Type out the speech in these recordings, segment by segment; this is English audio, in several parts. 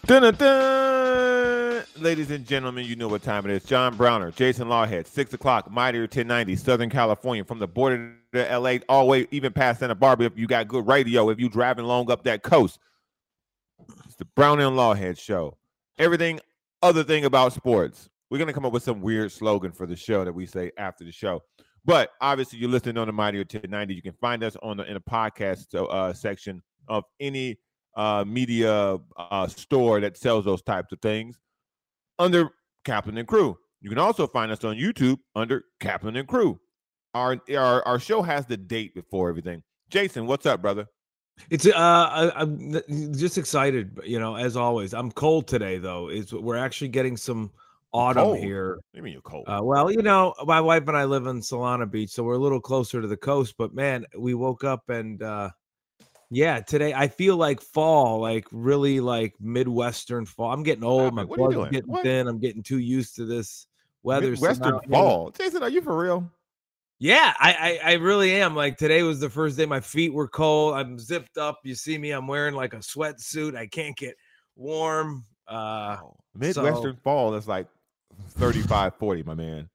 Dun-dun-dun! Ladies and gentlemen, you know what time it is. John Browner, Jason Lawhead, 6 o'clock, Mightier 1090, Southern California, from the border to LA, all the way even past Santa Barbara. If you got good radio, if you driving long up that coast, it's the Browner and Lawhead show. Everything other thing about sports. We're going to come up with some weird slogan for the show that we say after the show. But obviously, you're listening on the Mightier 1090. You can find us in the podcast section of any media store that sells those types of things under Kaplan and Crew. You can also find us on YouTube under Kaplan and Crew. Our show has the date before everything. Jason, what's up, brother? It's I'm just excited, as always. I'm cold today though. We're actually getting some autumn cold here. What do you mean you're cold? Well, my wife and I live in Solana Beach, so we're a little closer to the coast, but man, we woke up and yeah, today I feel like fall, like really like Midwestern fall. I'm getting old. My blood's getting thin. I'm getting too used to this weather. Midwestern fall. Jason, are you for real? Yeah, I really am. Like today was the first day my feet were cold. I'm zipped up. You see me, I'm wearing like a sweatsuit. I can't get warm. Midwestern fall, that's like 35, 40, my man.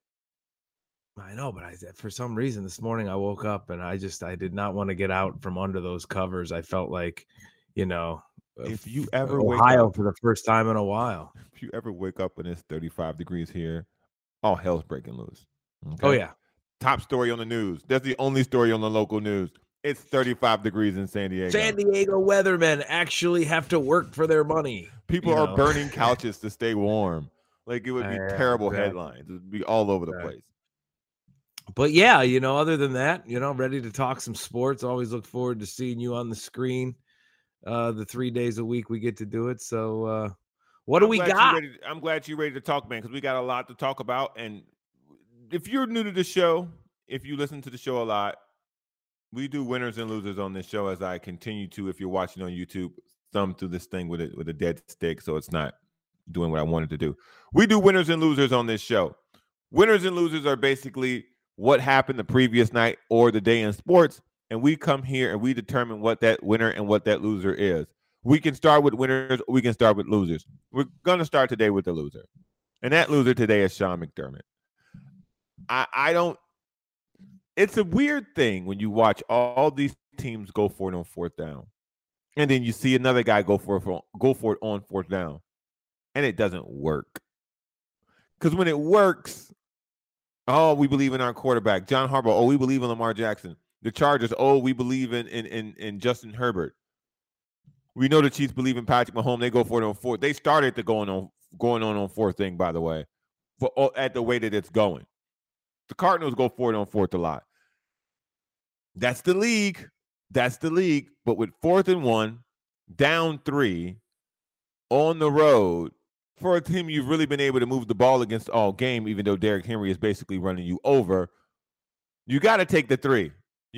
I know, but for some reason this morning I woke up and I did not want to get out from under those covers. I felt like, if you ever Ohio wake up for the first time in a while. If you ever wake up and it's 35 degrees here, all hell's breaking loose. Okay? Oh yeah. Top story on the news. That's the only story on the local news. It's 35 degrees in San Diego. San Diego weathermen actually have to work for their money. People are burning couches to stay warm. Like it would be terrible headlines. It would be all over the place. But yeah, other than that, ready to talk some sports. Always look forward to seeing you on the screen. The 3 days a week we get to do it. So what do we got? I'm glad you're ready to talk, man, because we got a lot to talk about. And if you're new to the show, if you listen to the show a lot, we do winners and losers on this show, as I continue to, if you're watching on YouTube, thumb through this thing with a dead stick so it's not doing what I wanted to do. We do winners and losers on this show. Winners and losers are basically what happened the previous night or the day in sports, and we come here and we determine what that winner and what that loser is. We can start with winners, or we can start with losers. We're going to start today with the loser, and that loser today is Sean McDermott. It's a weird thing when you watch all these teams go for it on fourth down, and then you see another guy go for it on fourth down, and it doesn't work. Because when it works, oh, we believe in our quarterback, John Harbaugh. Oh, we believe in Lamar Jackson. The Chargers. Oh, we believe in Justin Herbert. We know the Chiefs believe in Patrick Mahomes. They go for it on fourth. They started the going on fourth thing, by the way, at the way that it's going. The Cardinals go for it on fourth a lot. That's the league. But with 4th and 1, down 3, on the road, for a team you've really been able to move the ball against all game, even though Derrick Henry is basically running you over, you got to take the 3.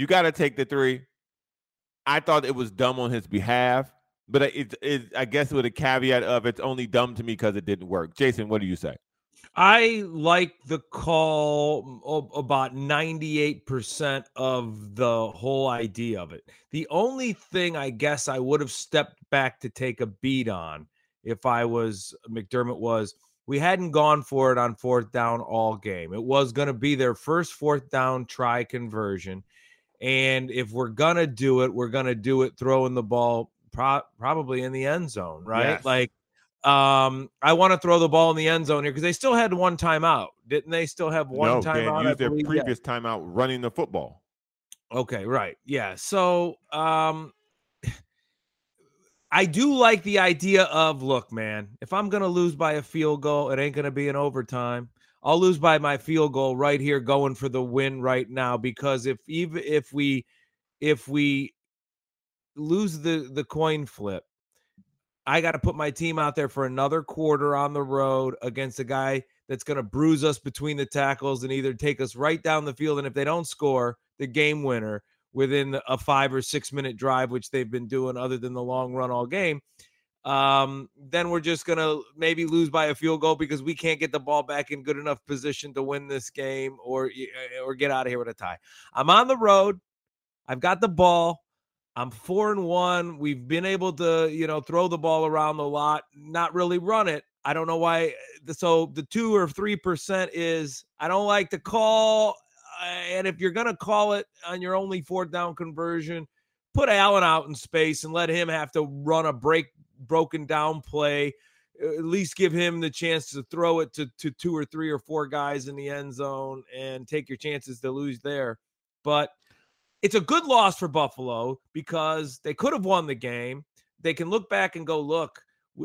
I thought it was dumb on his behalf, but I guess with a caveat of it's only dumb to me because it didn't work. Jason, what do you say? I like the call about 98% of the whole idea of it. The only thing I guess I would have stepped back to take a beat on if I was McDermott was we hadn't gone for it on fourth down all game. It was going to be their first fourth down try conversion. And if we're going to do it, we're going to do it throwing the ball probably in the end zone, right? Yes. I want to throw the ball in the end zone here because they still had one timeout. Didn't they still have one timeout? They used their previous timeout running the football. Okay, right. Yeah. So I do like the idea of, look, man, if I'm going to lose by a field goal, it ain't going to be in overtime. I'll lose by my field goal right here going for the win right now, because if we lose the coin flip, I got to put my team out there for another quarter on the road against a guy that's going to bruise us between the tackles and either take us right down the field. And if they don't score the game winner within a 5 or 6 minute drive, which they've been doing other than the long run all game, then we're just going to maybe lose by a field goal because we can't get the ball back in good enough position to win this game or get out of here with a tie. I'm on the road. I've got the ball. I'm 4-1. We've been able to, throw the ball around a lot, not really run it. I don't know why. So the 2 or 3% is I don't like to call. And if you're going to call it on your only 4th down conversion, put Allen out in space and let him have to run a broken down play. At least give him the chance to throw it to 2 or 3 or 4 guys in the end zone and take your chances to lose there. But it's a good loss for Buffalo because they could have won the game. They can look back and go, look,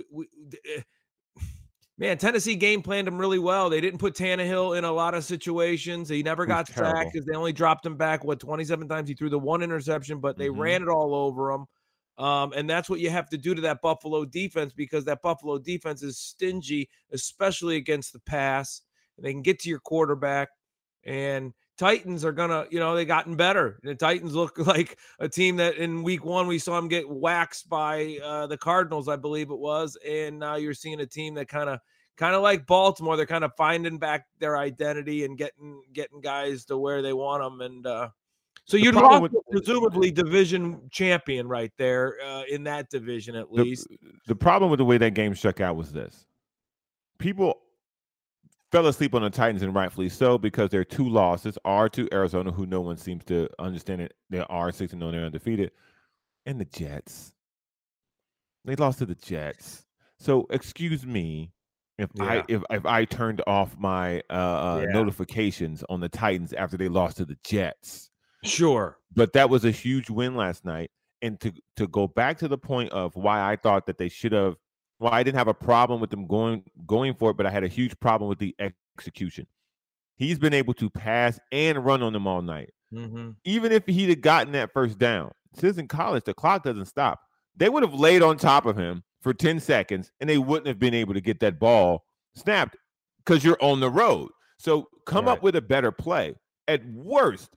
man, Tennessee game planned them really well. They didn't put Tannehill in a lot of situations. He never got sacked because they only dropped him back, 27 times. He threw the 1 interception, but they ran it all over him. And that's what you have to do to that Buffalo defense because that Buffalo defense is stingy, especially against the pass. They can get to your quarterback. And Titans are going to, they gotten better. The Titans look like a team that in week 1, we saw them get waxed by the Cardinals, I believe it was. And now you're seeing a team that kind of like Baltimore. They're kind of finding back their identity and getting guys to where they want them. And so you'd lost presumably division champion right there in that division at least. The problem with the way that game shook out was this. People fell asleep on the Titans, and rightfully so, because their 2 losses are to Arizona, who no one seems to understand it. They are 6-0, they're undefeated. And the Jets. They lost to the Jets. So excuse me if I turned off my notifications on the Titans after they lost to the Jets. Sure. But that was a huge win last night. And to go back to the point of why I thought that they should have, well, I didn't have a problem with them going for it, but I had a huge problem with the execution. He's been able to pass and run on them all night. Mm-hmm. Even if he'd have gotten that first down, since in college, the clock doesn't stop. They would have laid on top of him for 10 seconds, and they wouldn't have been able to get that ball snapped because you're on the road. So come up with a better play. At worst,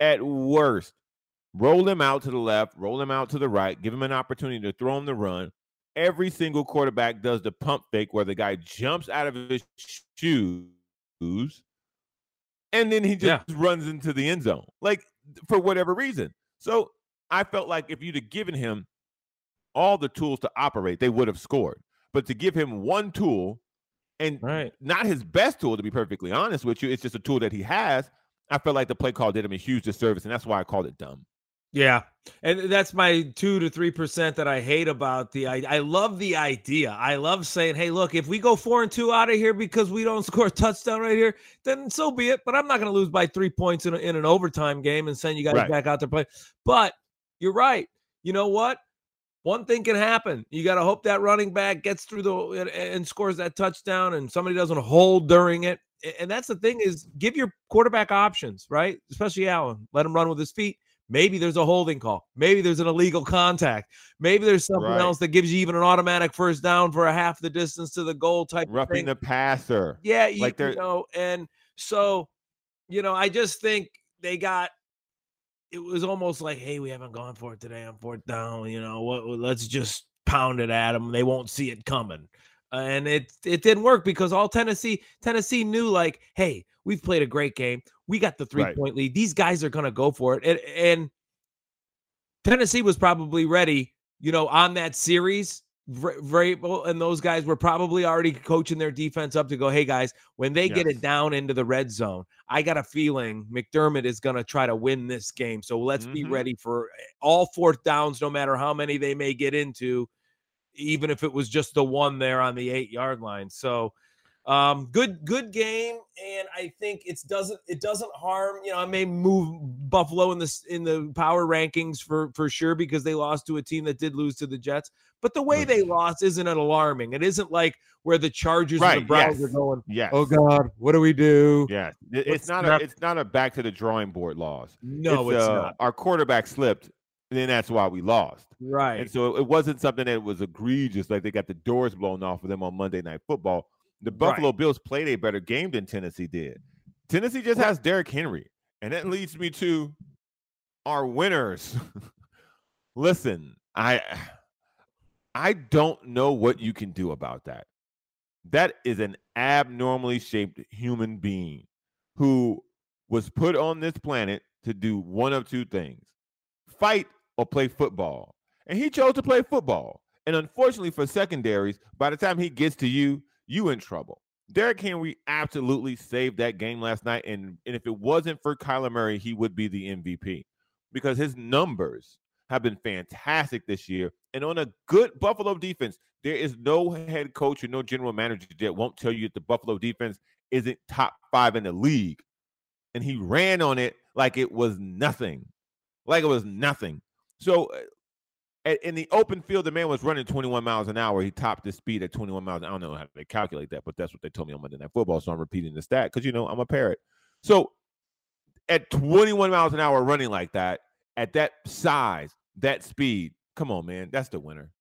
roll him out to the left, roll him out to the right, give him an opportunity to throw him the run. Every single quarterback does the pump fake where the guy jumps out of his shoes and then he just runs into the end zone, like for whatever reason. So I felt like if you'd have given him all the tools to operate, they would have scored. But to give him one tool and not his best tool, to be perfectly honest with you, it's just a tool that he has. I felt like the play call did him a huge disservice, and that's why I called it dumb. Yeah, and that's my 2 to 3% that I hate about I love the idea. I love saying, hey, look, if we go 4-2 out of here because we don't score a touchdown right here, then so be it. But I'm not going to lose by 3 points in an overtime game and send you guys back out there play. But you're right. You know what? One thing can happen. You got to hope that running back gets through and scores that touchdown and somebody doesn't hold during it. And that's the thing is give your quarterback options, right? Especially Allen. Let him run with his feet. Maybe there's a holding call. Maybe there's an illegal contact. Maybe there's something else that gives you even an automatic first down for a half the distance to the goal type roughing of thing. The passer. Yeah, you know, and so, I just think it was almost like, hey, we haven't gone for it today on 4th down. Let's just pound it at them. They won't see it coming. And it didn't work because all Tennessee knew, like, hey, we've played a great game. We got the 3-point lead. These guys are going to go for it. And Tennessee was probably ready, on that series. And those guys were probably already coaching their defense up to go, hey, guys, when they get it down into the red zone, I got a feeling McDermott is going to try to win this game. So let's be ready for all 4th downs, no matter how many they may get into, even if it was just the one there on the 8-yard line. So good game. And I think it doesn't harm, I may move Buffalo in the power rankings for sure, because they lost to a team that did lose to the Jets, but the way they lost isn't alarming. It isn't like where the Chargers and the Browns are going, oh God, what do we do? Yeah. It's not a back to the drawing board loss. No, it's not. Our quarterback slipped, and then that's why we lost. Right. And so it wasn't something that was egregious, like they got the doors blown off of them on Monday Night Football. The Buffalo Bills played a better game than Tennessee did. Tennessee just has Derrick Henry. And that leads me to our winners. Listen, I don't know what you can do about that. That is an abnormally shaped human being who was put on this planet to do one of two things: fight or play football? And he chose to play football. And unfortunately for secondaries, by the time he gets to you, you in trouble. Derrick Henry absolutely saved that game last night. And if it wasn't for Kyler Murray, he would be the MVP because his numbers have been fantastic this year. And on a good Buffalo defense, there is no head coach or no general manager that won't tell you that the Buffalo defense isn't top 5 in the league. And he ran on it like it was nothing. Like it was nothing. So in the open field, the man was running 21 miles an hour. He topped his speed at 21 miles. I don't know how they calculate that, but that's what they told me on Monday Night Football. So I'm repeating the stat because, I'm a parrot. So at 21 miles an hour running like that, at that size, that speed, come on, man, that's the winner.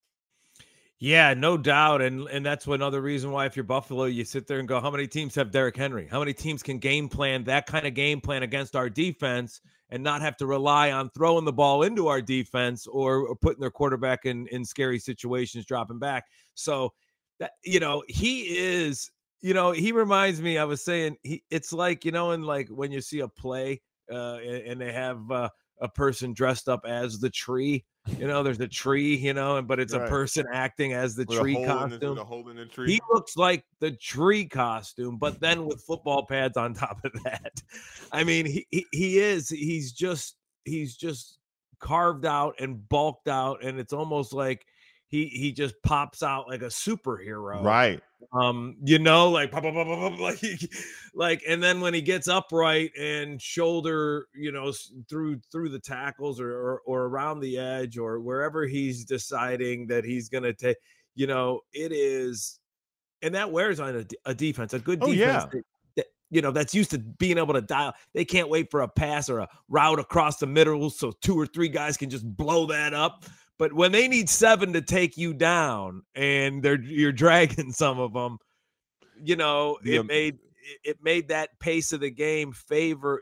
Yeah, no doubt. And that's another reason why if you're Buffalo, you sit there and go, how many teams have Derrick Henry? How many teams can game plan that kind of game plan against our defense and not have to rely on throwing the ball into our defense or putting their quarterback in scary situations, dropping back. So that, he is, he reminds me, I was saying, it's like, and like when you see a play and they have a person dressed up as the tree. There's a tree, but it's right. A person acting as the tree costume. A hole in the tree. He looks like the tree costume, but then with football pads on top of that. I mean, he's just carved out and bulked out, and it's almost like he just pops out like a superhero. Right. Like pop, pop, pop, pop, like, and then when he gets upright and shoulder, through the tackles or around the edge or wherever he's deciding that he's going to take, it is, and that wears on a defense, a good defense. Yeah. That's used to being able to dial. They can't wait for a pass or a route across the middle so 2 or 3 guys can just blow that up. But when they need 7 to take you down and you're dragging some of them, it made that pace of the game favor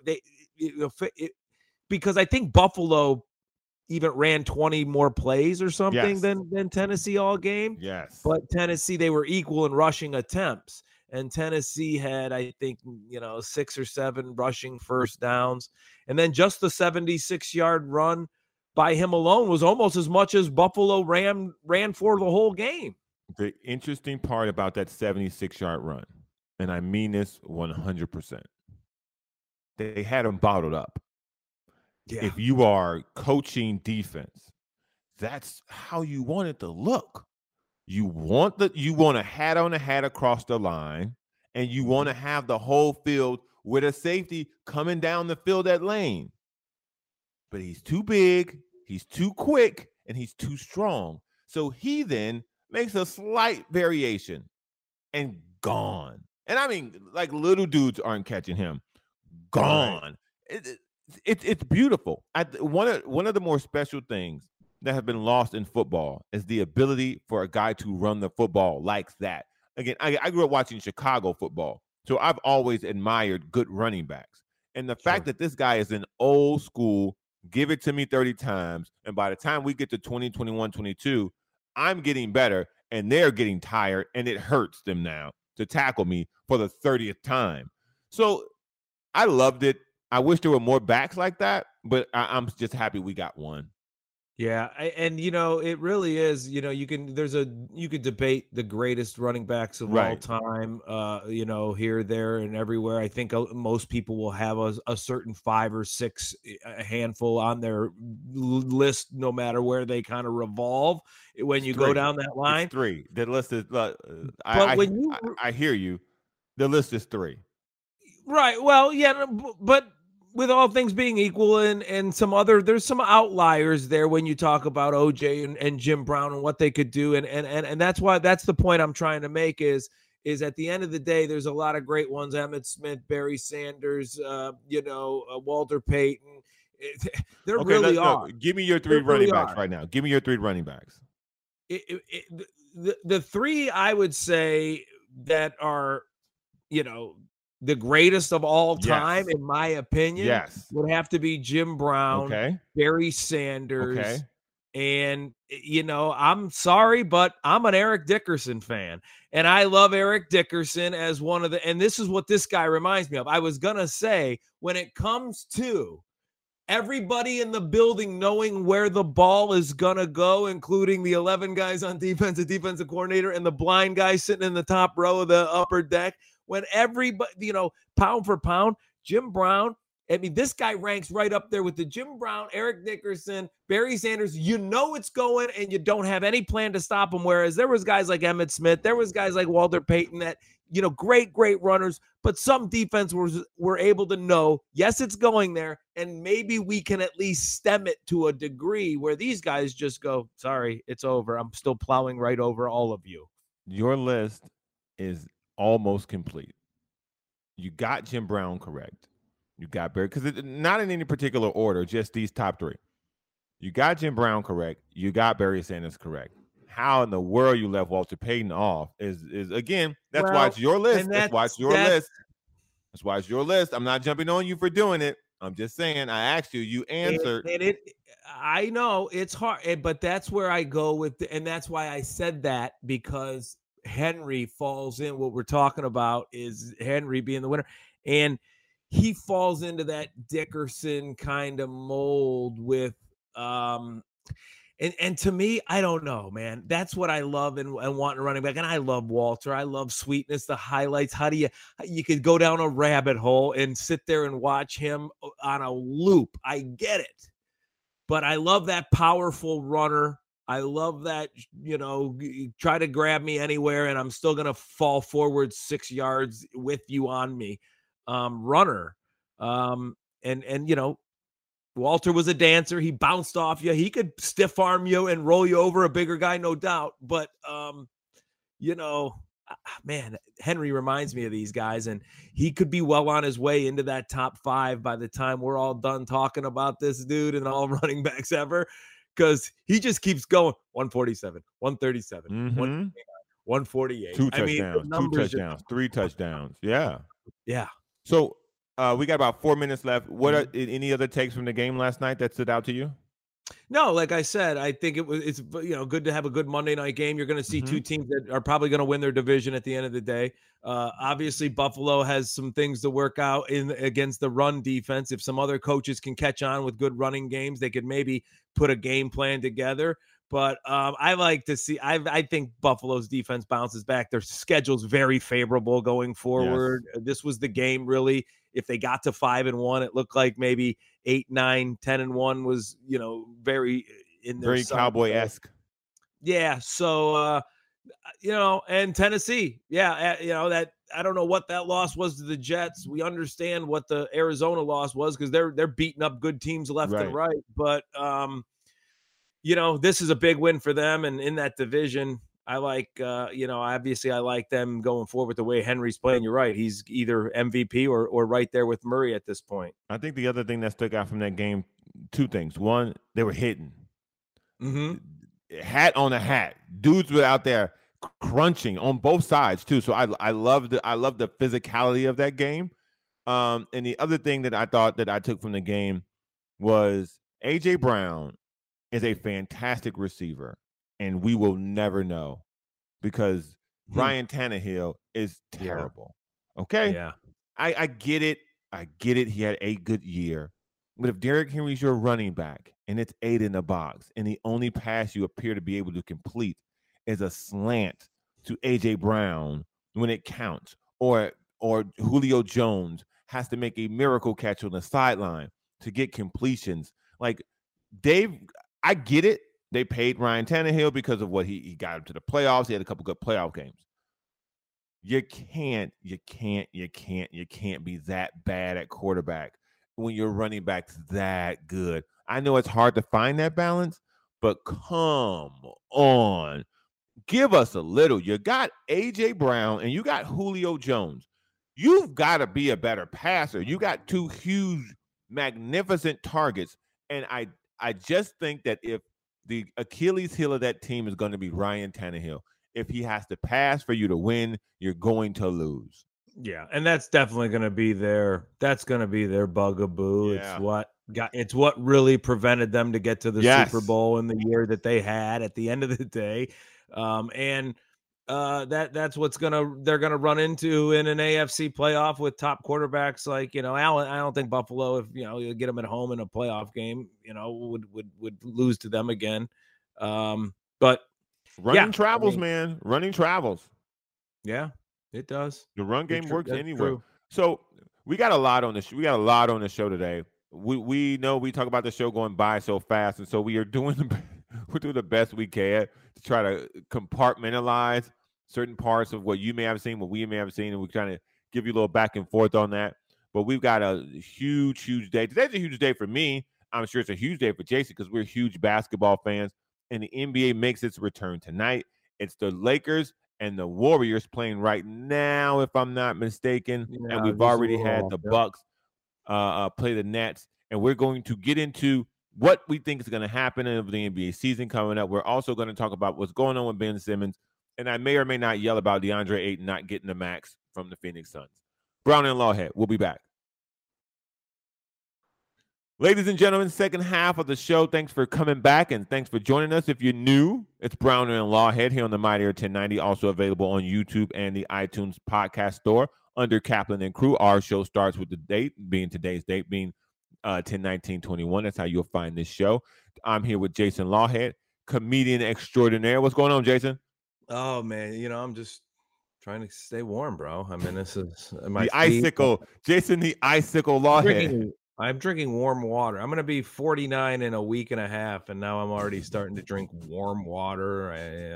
because I think Buffalo even ran 20 more plays or something than Tennessee all game. Yes. But Tennessee, they were equal in rushing attempts. And Tennessee had, I think, 6 or 7 rushing first downs. And then just the 76-yard run by him alone was almost as much as Buffalo ran for the whole game. The interesting part about that 76-yard run, and I mean this 100%, they had him bottled up. Yeah. If you are coaching defense, that's how you want it to look. You want a hat on a hat across the line, and you want to have the whole field with a safety coming down the field at lane. But he's too big, he's too quick, and he's too strong. So he then makes a slight variation and gone. And I mean, like little dudes aren't catching him. Gone. Right. It's beautiful. One of the more special things that have been lost in football is the ability for a guy to run the football like that. Again, I grew up watching Chicago football, so I've always admired good running backs. And the fact that this guy is an old school, give it to me 30 times, and by the time we get to 2021, 22, I'm getting better, and they're getting tired, and it hurts them now to tackle me for the 30th time. So I loved it. I wish there were more backs like that, but I'm just happy we got one. Yeah, and it really is. You could debate the greatest running backs of all time. Here, there, and everywhere. I think most people will have a certain 5 or 6, a handful on their list, no matter where they kind of revolve. When you go down that line, it's 3. The list is. I hear you. The list is 3. Right. Well, yeah, but. With all things being equal and there's some outliers there when you talk about OJ and Jim Brown and what they could do. And that's the point I'm trying to make is at the end of the day, there's a lot of great ones. Emmitt Smith, Barry Sanders, Walter Payton. There really are. Give me your 3 running backs right now. Give me your 3 running backs. The 3 I would say that are, the greatest of all time, in my opinion, would have to be Jim Brown, Barry Sanders, and, I'm sorry, but I'm an Eric Dickerson fan, and I love Eric Dickerson as one of and this is what this guy reminds me of. I was going to say, when it comes to everybody in the building knowing where the ball is going to go, including the 11 guys on defense, the defensive coordinator, and the blind guy sitting in the top row of the upper deck. When everybody, pound for pound, Jim Brown, I mean, this guy ranks right up there with the Jim Brown, Eric Dickerson, Barry Sanders. It's going, and you don't have any plan to stop him. Whereas there was guys like Emmitt Smith, there was guys like Walter Payton that, great runners, but some defense were able to know, yes, it's going there, and maybe we can at least stem it to a degree, where these guys just go, sorry, it's over. I'm still plowing right over all of you. Your list is almost complete. You got Jim Brown correct. You got Barry, because not in any particular order, just these top three. You got Jim Brown correct. You got Barry Sanders correct. How in the world you left Walter Payton off is again, that's why it's your list. That's why it's your list. That's why it's your list. I'm not jumping on you for doing it. I'm just saying, I asked you, you answered. I know it's hard, but that's where I go with, and that's why I said that, because Henry falls in. What we're talking about is Henry being the winner, and he falls into that Dickerson kind of mold with, and to me, I don't know, man. That's what I love and want in running back. And I love Walter. I love Sweetness, the highlights. How do you could go down a rabbit hole and sit there and watch him on a loop. I get it. But I love that powerful runner. I love that, try to grab me anywhere and I'm still going to fall forward 6 yards with you on me. Runner. Walter was a dancer. He bounced off you. He could stiff arm you and roll you over, a bigger guy, no doubt. But, man, Henry reminds me of these guys, and he could be well on his way into that top 5 by the time we're all done talking about this dude and all running backs ever, because he just keeps going. 147, 137, 148. 2 touchdowns, 2 touchdowns, 3 touchdowns. Yeah. Yeah. So, we got about 4 minutes left. What are any other takes from the game last night that stood out to you? No, like I said, I think it's good to have a good Monday night game. You're going to see two teams that are probably going to win their division at the end of the day. Obviously, Buffalo has some things to work out against the run defense. If some other coaches can catch on with good running games, they could maybe put a game plan together. But I like to see. I think Buffalo's defense bounces back. Their schedule's very favorable going forward. Yes. This was the game, really. If they got to 5-1, it looked like maybe 8, 9, 10-1 was, very in their very Cowboy-esque. Yeah. So, and Tennessee, that I don't know what that loss was to the Jets. We understand what the Arizona loss was because they're beating up good teams left and right. But this is a big win for them, and in that division. I like, obviously I like them going forward with the way Henry's playing. You're right. He's either MVP or right there with Murray at this point. I think the other thing that stuck out from that game, 2 things. One, they were hitting. Hat on a hat. Dudes were out there crunching on both sides too. So I love the physicality of that game. And the other thing that I thought that I took from the game was A.J. Brown is a fantastic receiver. And we will never know because Ryan Tannehill is terrible. Yeah. Okay? Yeah. I get it. I get it. He had a good year. But if Derrick Henry's your running back and it's 8 in the box and the only pass you appear to be able to complete is a slant to A.J. Brown when it counts, or Julio Jones has to make a miracle catch on the sideline to get completions. Like, Dave, I get it. They paid Ryan Tannehill because of what he got him to the playoffs. He had a couple good playoff games. You can't be that bad at quarterback when your running back's that good. I know it's hard to find that balance, but come on. Give us a little. You got A.J. Brown and you got Julio Jones. You've got to be a better passer. You got 2 huge, magnificent targets. And I just think that if the Achilles heel of that team is going to be Ryan Tannehill. If he has to pass for you to win, you're going to lose. Yeah, and that's definitely going to be their bugaboo. Yeah. It's what really prevented them to get to the Super Bowl in the year that they had at the end of the day. that's what's they're gonna run into in an AFC playoff with top quarterbacks like Allen. I don't think Buffalo, if you get them at home in a playoff game, would lose to them again. But running travels, man. Running travels. Yeah, it does. The run game works anywhere. True. So we got a lot on the show. We got a lot on the show today. We know we talk about the show going by so fast, and so we're doing the best we can to try to compartmentalize certain parts of what you may have seen, what we may have seen, and we're trying to give you a little back and forth on that. But we've got a huge day. Today's a huge day for me. I'm sure it's a huge day for Jason because we're huge basketball fans, and the NBA makes its return tonight. It's the Lakers and the Warriors playing right now, if I'm not mistaken. Yeah, and we've already had the Bucks play the Nets. And we're going to get into what we think is going to happen in the NBA season coming up. We're also going to talk about what's going on with Ben Simmons. And I may or may not yell about DeAndre Ayton not getting the max from the Phoenix Suns. Brown and Lawhead, we'll be back. Ladies and gentlemen, second half of the show. Thanks for coming back and thanks for joining us. If you're new, it's Browner and Lawhead here on the Mightier 1090, also available on YouTube and the iTunes podcast store under Kaplan and Crew. Our show starts with the date being today's date being 10/19/21. That's how you'll find this show. I'm here with Jason Lawhead, comedian extraordinaire. What's going on, Jason? Oh, man, I'm just trying to stay warm, bro. I mean, this is the icicle. Jason, the icicle Lawhead. I'm drinking warm water. I'm going to be 49 in a week and a half, and now I'm already starting to drink warm water.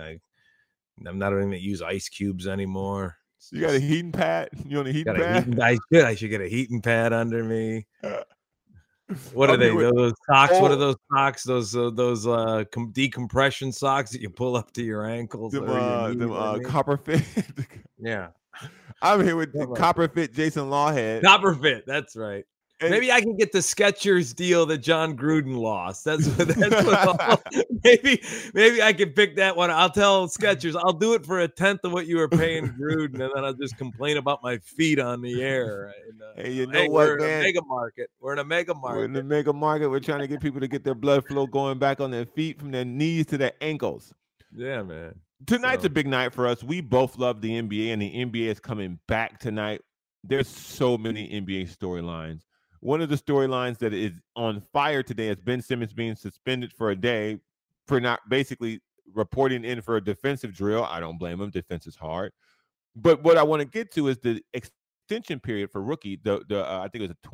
I'm not even going to use ice cubes anymore. You got a heating pad? You on a heating pad? I should get a heating pad under me. What are they? Those socks? What are those socks? Those decompression socks that you pull up to your ankles. Copper Fit. Yeah. I'm here with Copper Fit Jason Lawhead. Copper Fit. That's right. And maybe I can get the Skechers deal that John Gruden lost. That's what maybe I can pick that one. I'll tell Skechers I'll do it for a tenth of what you were paying Gruden, and then I'll just complain about my feet on the air. Hey, you know what, we're in a mega market. We're in a mega market. We're in a mega market. We're trying to get people to get their blood flow going back on their feet from their knees to their ankles. Yeah, man. Tonight's a big night for us. We both love the NBA, and the NBA is coming back tonight. There's so many NBA storylines. One of the storylines that is on fire today is Ben Simmons being suspended for a day for not basically reporting in for a defensive drill. I don't blame him. Defense is hard. But what I want to get to is the extension period for rookie. I think it was a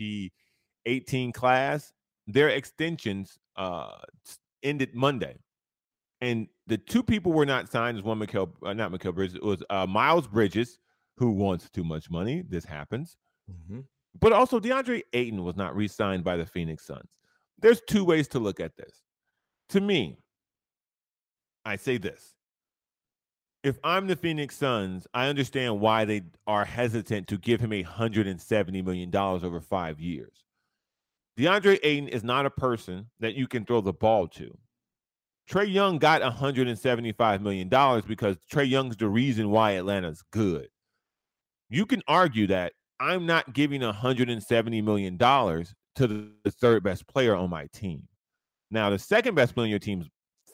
2018 class. Their extensions ended Monday. And the two people were not signed. Is one not Mikal Bridges. It was Miles Bridges, who wants too much money. This happens. Mm-hmm. But also, DeAndre Ayton was not re-signed by the Phoenix Suns. There's two ways to look at this. To me, I say this. If I'm the Phoenix Suns, I understand why they are hesitant to give him $170 million over 5 years. DeAndre Ayton is not a person that you can throw the ball to. Trae Young got $175 million because Trae Young's the reason why Atlanta's good. You can argue that I'm not giving $170 million to the third best player on my team. Now, the second best player on your team is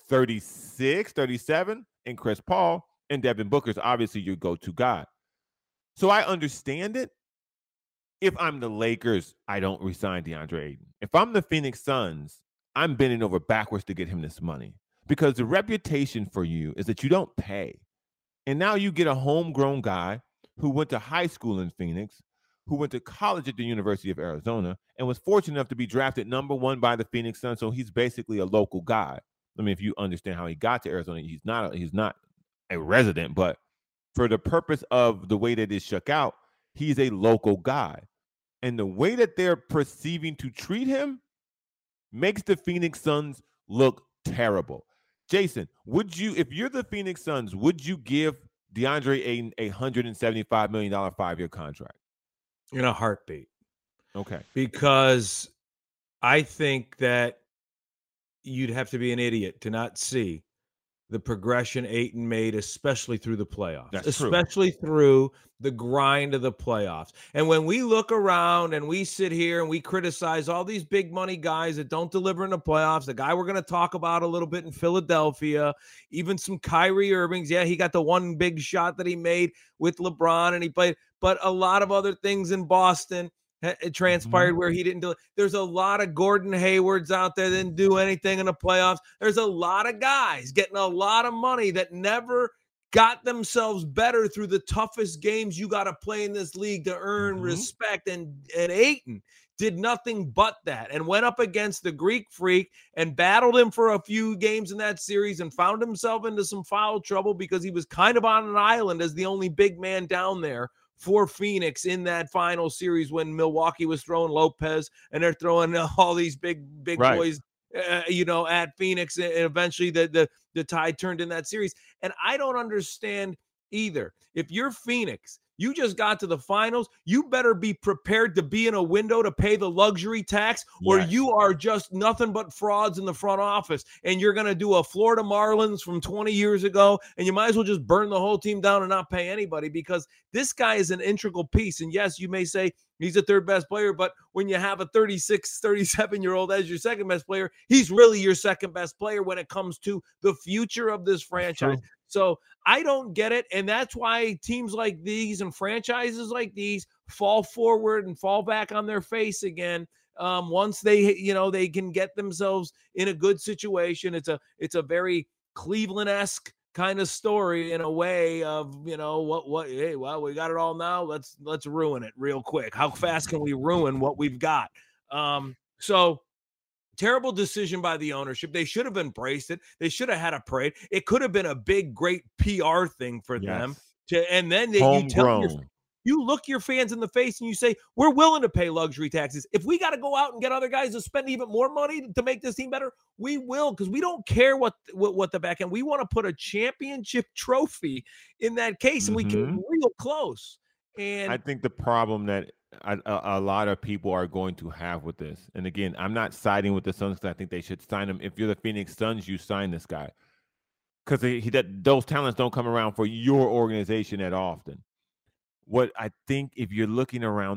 36, 37, and Chris Paul, and Devin Booker's obviously your go-to guy. So I understand it. If I'm the Lakers, I don't re-sign DeAndre Ayton. If I'm the Phoenix Suns, I'm bending over backwards to get him this money because the reputation for you is that you don't pay. And now you get a homegrown guy who went to high school in Phoenix, who went to college at the University of Arizona and was fortunate enough to be drafted number 1 by the Phoenix Suns. So he's basically a local guy. I mean, if you understand how he got to Arizona, he's not a resident, but for the purpose of the way that it shook out, he's a local guy. And the way that they're perceiving to treat him makes the Phoenix Suns look terrible. Jason, if you're the Phoenix Suns, would you give DeAndre Ayton a $175 million 5-year contract? In a heartbeat. Okay. Because I think that you'd have to be an idiot to not see the progression Ayton made, especially through the playoffs, That's true. especially through the grind of the playoffs. And when we look around and we sit here and we criticize all these big money guys that don't deliver in the playoffs, the guy we're going to talk about a little bit in Philadelphia, even some Kyrie Irvings. Yeah, he got the one big shot that he made with LeBron and he played, but a lot of other things in Boston. It transpired where he didn't do it. There's a lot of Gordon Haywards out there that didn't do anything in the playoffs. There's a lot of guys getting a lot of money that never got themselves better through the toughest games you got to play in this league to earn respect. And Ayton did nothing but that and went up against the Greek Freak and battled him for a few games in that series and found himself into some foul trouble because he was kind of on an island as the only big man down there for Phoenix in that final series when Milwaukee was throwing Lopez and they're throwing all these big boys, at Phoenix. And eventually the tide turned in that series. And I don't understand either. If you're Phoenix, you just got to the finals, you better be prepared to be in a window to pay the luxury tax, or you are just nothing but frauds in the front office. And you're going to do a Florida Marlins from 20 years ago, and you might as well just burn the whole team down and not pay anybody, because this guy is an integral piece. And yes, you may say he's the third best player, but when you have a 36, 37-year-old as your second best player, he's really your second best player when it comes to the future of this franchise. So I don't get it. And that's why teams like these and franchises like these fall forward and fall back on their face again. Once they can get themselves in a good situation. It's a very Cleveland-esque kind of story in a way of, we got it all now. Let's ruin it real quick. How fast can we ruin what we've got? So terrible decision by the ownership. They should have embraced it. They should have had a parade. It could have been a big, great PR thing for them. And then you look your fans in the face and you say, we're willing to pay luxury taxes. If we got to go out and get other guys to spend even more money to make this team better, we will, because we don't care what the back end. We want to put a championship trophy in that case, and we can real close. And I think the problem that a lot of people are going to have with this, and again, I'm not siding with the Suns because I think they should sign him. If you're the Phoenix Suns, you sign this guy because those talents don't come around for your organization that often. What I think, if you're looking around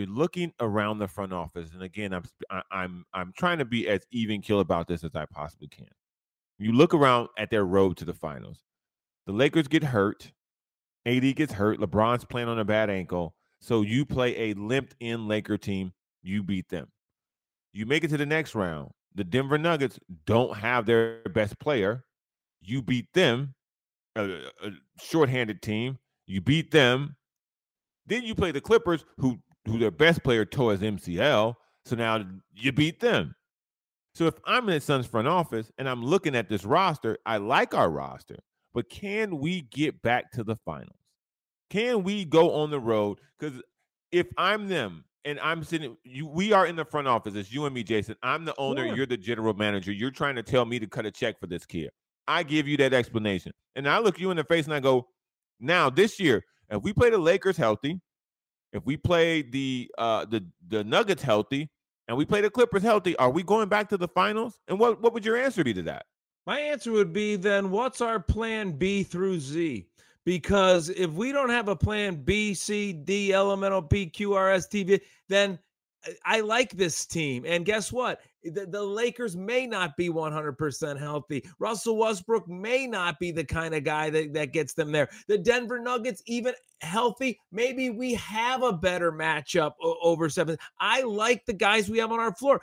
the front office, and again, I'm trying to be as even keel about this as I possibly can. You look around at their road to the finals. The Lakers get hurt. AD gets hurt. LeBron's playing on a bad ankle. So you play a limped-in Laker team. You beat them. You make it to the next round. The Denver Nuggets don't have their best player. You beat them, a shorthanded team. You beat them. Then you play the Clippers, who their best player tore his MCL. So now you beat them. So if I'm in the Suns front office and I'm looking at this roster, I like our roster. But can we get back to the finals? Can we go on the road? Because if I'm them and I'm sitting, we are in the front office. It's you and me, Jason. I'm the owner. You're the general manager. You're trying to tell me to cut a check for this kid. I give you that explanation. And I look you in the face and I go, now this year, if we play the Lakers healthy, if we play the Nuggets healthy, and we play the Clippers healthy, are we going back to the finals? And what would your answer be to that? My answer would be, then what's our plan B through Z? Because if we don't have a plan B, C, D, L, M, N, O, P, Q, R, S, T, V, then I like this team. And guess what? The Lakers may not be 100% healthy. Russell Westbrook may not be the kind of guy that gets them there. The Denver Nuggets, even healthy, maybe we have a better matchup over 7. I like the guys we have on our floor.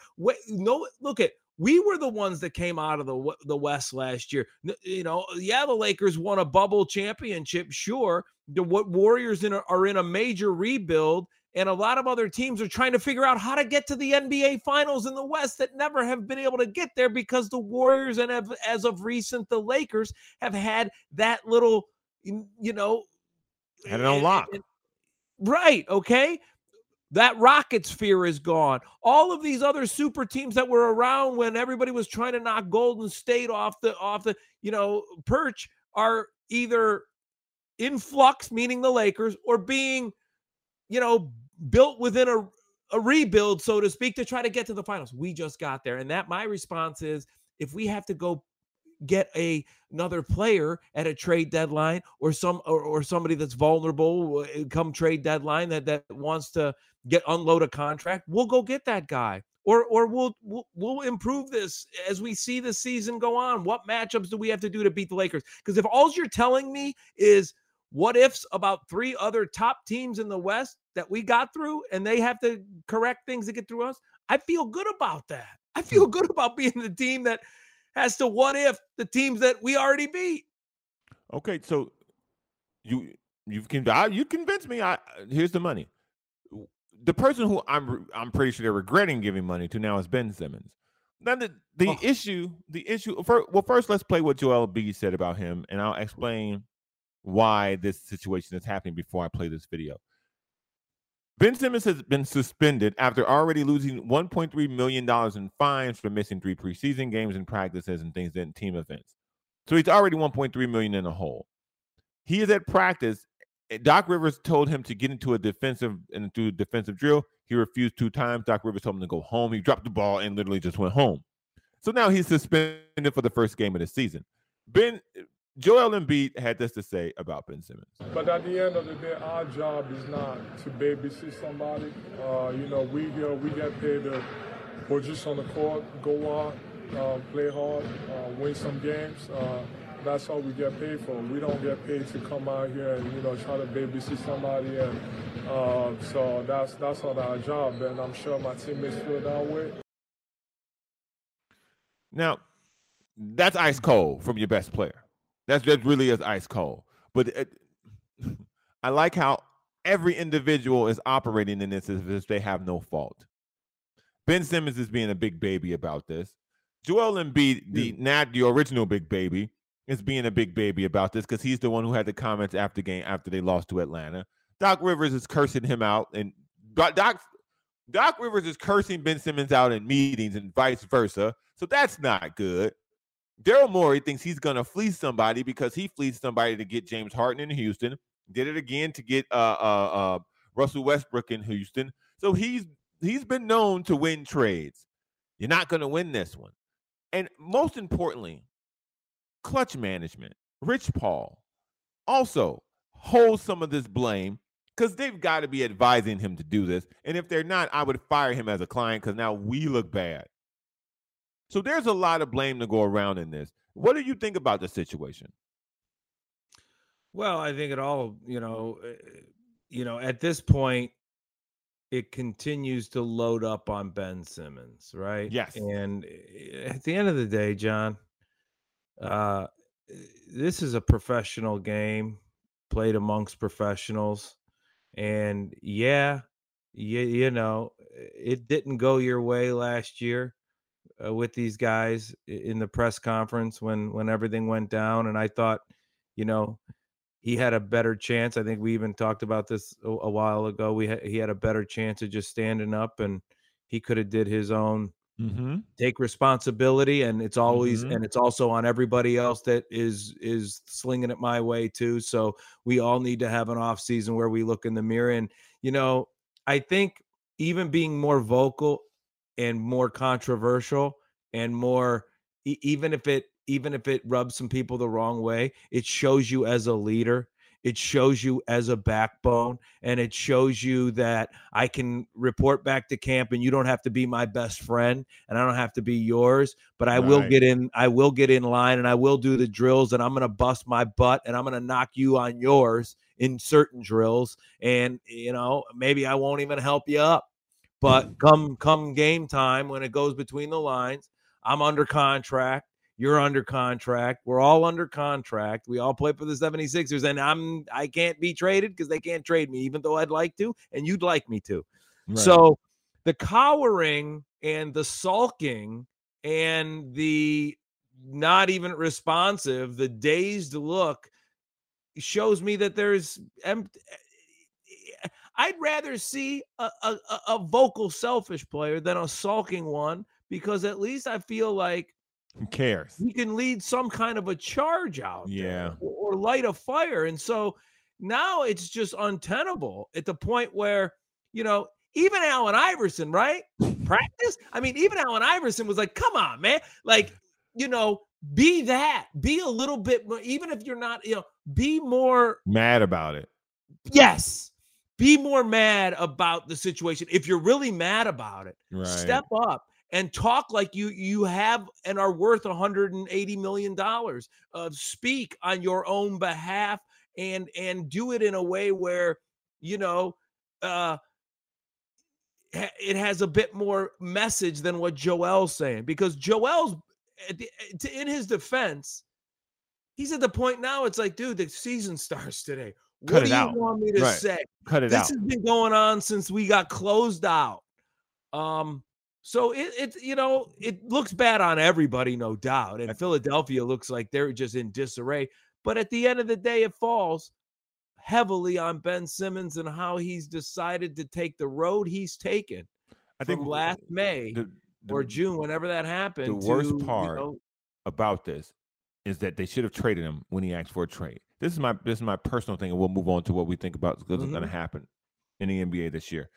We were the ones that came out of the West last year. The Lakers won a bubble championship, sure. The Warriors are in a major rebuild, and a lot of other teams are trying to figure out how to get to the NBA Finals in the West that never have been able to get there because the Warriors and as of recent, the Lakers have had that little, had it on lock. Right, okay? That Rockets fear is gone. All of these other super teams that were around when everybody was trying to knock Golden State off the perch are either in flux, meaning the Lakers, or being, built within a rebuild, so to speak, to try to get to the finals. We just got there. And my response is, if we have to go get another player at a trade deadline, or somebody that's vulnerable come trade deadline that wants to unload a contract, we'll go get that guy. Or we'll improve this as we see the season go on. What matchups do we have to do to beat the Lakers? Because if all you're telling me is what ifs about 3 other top teams in the West that we got through, and they have to correct things to get through us, I feel good about that. I feel good about being the team that has to what if the teams that we already beat. Okay, so you convinced me. Here's the money. The person who I'm pretty sure they're regretting giving money to now is Ben Simmons. Now the issue. First let's play what Joel Embiid said about him, and I'll explain why this situation is happening before I play this video. Ben Simmons has been suspended after already losing $1.3 million in fines for missing 3 preseason games and practices and things in team events. So he's already $1.3 million in a hole. He is at practice. Doc Rivers told him to get into do a defensive drill. He refused 2 times. Doc Rivers told him to go home. He dropped the ball and literally just went home. So now he's suspended for the first game of the season. Joel Embiid had this to say about Ben Simmons. But at the end of the day, our job is not to babysit somebody. We get paid to put just on the court, go out, play hard, win some games. That's all we get paid for. We don't get paid to come out here and try to babysit somebody. And so that's not our job. And I'm sure my teammates feel that way. Now, that's ice cold from your best player. That really is ice cold. But I like how every individual is operating in this as if they have no fault. Ben Simmons is being a big baby about this. Joel Embiid, the original big baby, is being a big baby about this because he's the one who had the comments after they lost to Atlanta. Doc Rivers is cursing him out, and Doc Rivers is cursing Ben Simmons out in meetings and vice versa. So that's not good. Daryl Morey thinks he's going to fleece somebody because he fleeced somebody to get James Harden in Houston, did it again to get Russell Westbrook in Houston. So he's been known to win trades. You're not going to win this one. And most importantly, clutch management. Rich Paul also holds some of this blame because they've got to be advising him to do this. And if they're not, I would fire him as a client because now we look bad. So there's a lot of blame to go around in this. What do you think about the situation? Well, I think it all, at this point, it continues to load up on Ben Simmons, right? Yes. And at the end of the day, John, this is a professional game played amongst professionals. And it didn't go your way last year. With these guys in the press conference when everything went down. And I thought, he had a better chance. I think we even talked about this a while ago. He had a better chance of just standing up, and he could have did his own take responsibility. And it's always, and it's also on everybody else that is slinging it my way too. So we all need to have an off season where we look in the mirror. And, I think even being more vocal and more controversial and more, even if it rubs some people the wrong way, it shows you as a leader. It shows you as a backbone, and it shows you that I can report back to camp and you don't have to be my best friend and I don't have to be yours, but I will get in line and I will do the drills, and I'm going to bust my butt and I'm going to knock you on yours in certain drills. And, maybe I won't even help you up. But come game time, when it goes between the lines, I'm under contract. You're under contract. We're all under contract. We all play for the 76ers, and I can't be traded because they can't trade me, even though I'd like to, and you'd like me to. Right. So the cowering and the sulking and the not even responsive, the dazed look shows me that there's I'd rather see a vocal, selfish player than a sulking one, because at least I feel like who cares? He can lead some kind of a charge out there, or light a fire. And so now it's just untenable at the point where, even Allen Iverson, right? Practice. I mean, even Allen Iverson was like, come on, man. Like, be that. Be a little bit more, even if you're not, be more mad about it. Yes. Be more mad about the situation. If you're really mad about it, step up and talk like you have and are worth $180 million. Speak on your own behalf and do it in a way where, it has a bit more message than what Joel's saying, because Joel's, in his defense, he's at the point now. It's like, dude, the season starts today. What do you want me to say? Cut it out. This has been going on since we got closed out. So it looks bad on everybody, no doubt. And Philadelphia looks like they're just in disarray. But at the end of the day, it falls heavily on Ben Simmons and how he's decided to take the road he's taken. I think last May or June, whenever that happened. The worst part about this is that they should have traded him when he asked for a trade. This is my personal thing, and we'll move on to what we think about what's going to happen in the NBA this year.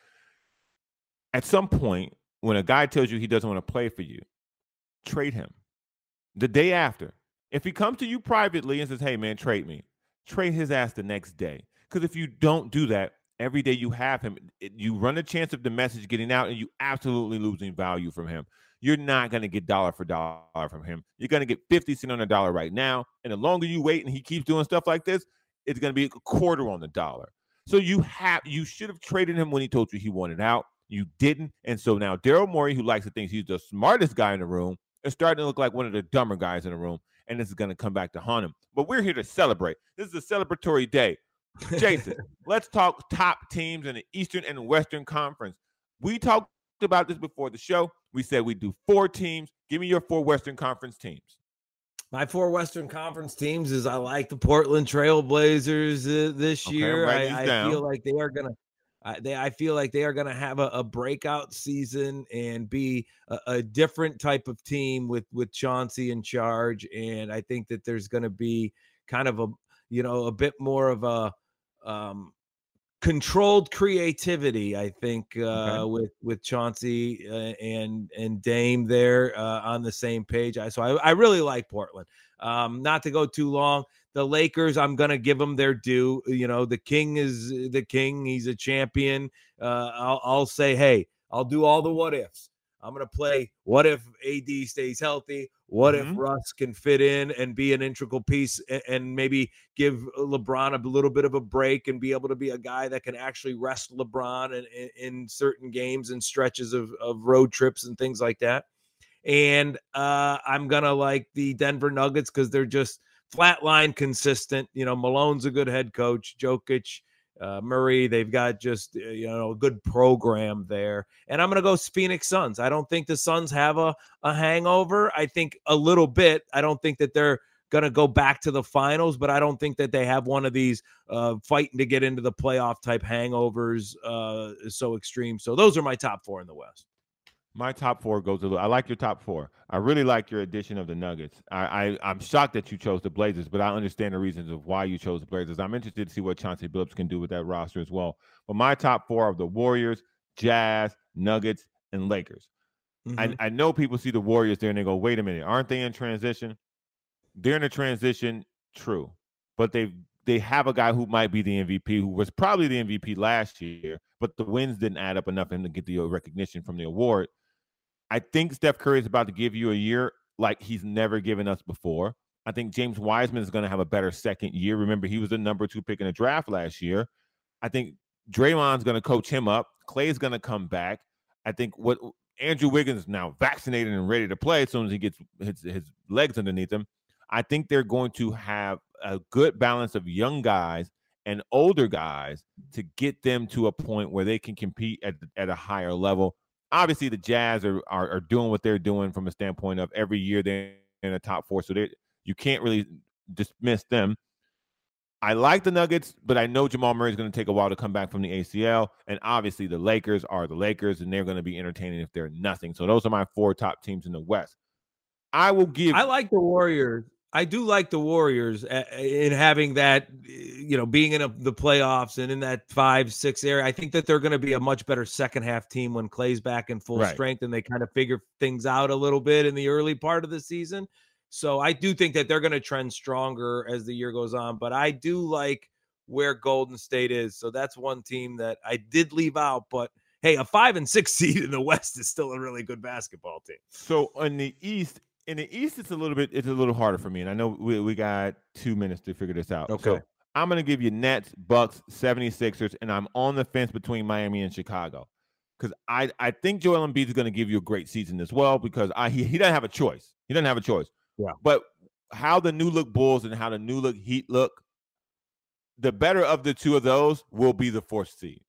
At some point, when a guy tells you he doesn't want to play for you, trade him. The day after, if he comes to you privately and says, "Hey, man, trade me," trade his ass the next day. Because if you don't do that, every day you have him, you run a chance of the message getting out, and you absolutely losing value from him. You're not going to get dollar for dollar from him. You're going to get 50 cents on the dollar right now. And the longer you wait and he keeps doing stuff like this, it's going to be a quarter on the dollar. So you should have traded him when he told you he wanted out. You didn't. And so now Daryl Morey, who likes to think he's the smartest guy in the room, is starting to look like one of the dumber guys in the room. And this is going to come back to haunt him. But we're here to celebrate. This is a celebratory day. Jason, let's talk top teams in the Eastern and Western Conference. We talked about this before the show. We said we do 4 teams. Give me your 4 Western Conference teams. My 4 Western Conference teams is I like the Portland Trail Blazers this year. I feel like they are gonna. I feel like they are gonna have a breakout season and be a different type of team with Chauncey in charge. And I think that there's gonna be kind of a bit more of a controlled creativity, I think, with Chauncey and Dame there on the same page. So I really like Portland. Not to go too long, the Lakers, I'm going to give them their due. The king is the king. He's a champion. I'll say, hey, I'll do all the what ifs. I'm going to play what if AD stays healthy? What if Russ can fit in and be an integral piece and maybe give LeBron a little bit of a break and be able to be a guy that can actually rest LeBron in certain games and stretches of road trips and things like that. And I'm going to like the Denver Nuggets because they're just flatline consistent. Malone's a good head coach. Jokic, Murray, they've got just a good program there. And I'm going to go Phoenix Suns. I don't think the Suns have a hangover. I think a little bit. I don't think that they're going to go back to the finals, but I don't think that they have one of these fighting to get into the playoff type hangovers so extreme. So those are my top 4 in the West. My top 4 goes I like your top 4. I really like your addition of the Nuggets. I'm shocked that you chose the Blazers, but I understand the reasons of why you chose the Blazers. I'm interested to see what Chauncey Billups can do with that roster as well. But my top 4 are the Warriors, Jazz, Nuggets, and Lakers. I know people see the Warriors there and they go, wait a minute, aren't they in transition? They're in a transition, true. But they have a guy who might be the MVP, who was probably the MVP last year, but the wins didn't add up enough for him to get the recognition from the award. I think Steph Curry is about to give you a year like he's never given us before. I think James Wiseman is going to have a better second year. Remember, he was the number 2 pick in the draft last year. I think Draymond's going to coach him up. Clay's going to come back. I think what Andrew Wiggins is now vaccinated and ready to play as soon as he gets his legs underneath him. I think they're going to have a good balance of young guys and older guys to get them to a point where they can compete at a higher level. Obviously, the Jazz are doing what they're doing from a standpoint of every year they're in the top 4, so you can't really dismiss them. I like the Nuggets, but I know Jamal Murray is going to take a while to come back from the ACL, and obviously the Lakers are the Lakers, and they're going to be entertaining if they're nothing. So those are my 4 top teams in the West. I like the Warriors. I do like the Warriors in having that, being in the playoffs and in that 5-6 area. I think that they're going to be a much better second half team when Clay's back in full strength and they kind of figure things out a little bit in the early part of the season. So I do think that they're going to trend stronger as the year goes on, but I do like where Golden State is. So that's one team that I did leave out, but hey, a 5 and 6 seed in the West is still a really good basketball team. So in the East, it's a little harder for me. And I know we got 2 minutes to figure this out. Okay. So I'm going to give you Nets, Bucks, 76ers, and I'm on the fence between Miami and Chicago. Because I think Joel Embiid is going to give you a great season as well, because he doesn't have a choice. He doesn't have a choice. Yeah. But how the new look Bulls and how the new look Heat look, the better of the two of those will be the 4th seed.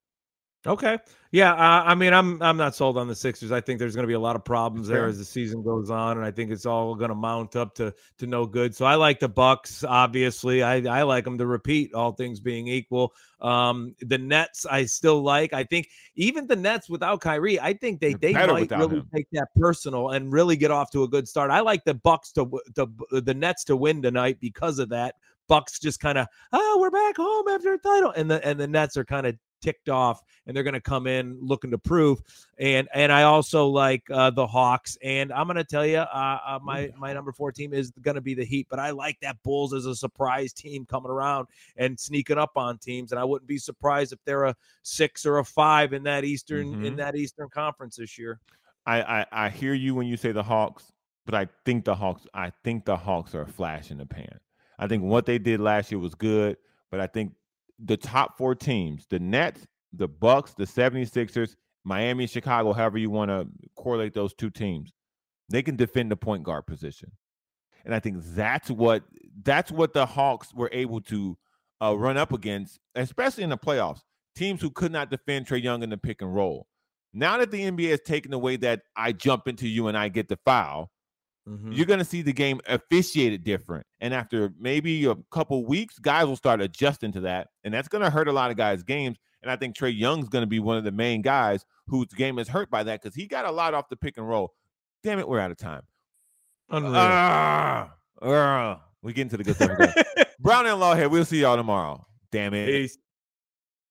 Okay. Yeah. I mean, I'm not sold on the Sixers. I think there's going to be a lot of problems there as the season goes on, and I think it's all going to mount up to no good. So I like the Bucks. Obviously, I like them to repeat, all things being equal. The Nets, I still like. I think even the Nets without Kyrie, I think they might really take that personal and really get off to a good start. I like the Bucks the Nets to win tonight because of that. Bucks just kind of, we're back home after a title, and the Nets are kind of ticked off, and they're going to come in looking to prove. And I also like the Hawks, and I'm going to tell you, my number 4 team is going to be the Heat, but I like that Bulls as a surprise team coming around and sneaking up on teams, and I wouldn't be surprised if they're a 6 or a 5 in that Eastern Conference this year. I hear you when you say the Hawks, but I think the Hawks are a flash in the pan. I think what they did last year was good, but I think the top 4 teams, the Nets, the Bucks, the 76ers, Miami, Chicago, however you want to correlate those 2 teams, they can defend the point guard position. And I think that's what the Hawks were able to run up against, especially in the playoffs, teams who could not defend Trae Young in the pick and roll. Now that the NBA has taken away that I jump into you and I get the foul, you're going to see the game officiated different. And after maybe a couple weeks, guys will start adjusting to that. And that's going to hurt a lot of guys' games. And I think Trae Young's going to be one of the main guys whose game is hurt by that, because he got a lot off the pick and roll. Damn it, we're out of time. We get into the good stuff. Brown and Lawhead, we'll see y'all tomorrow. Damn it. Peace.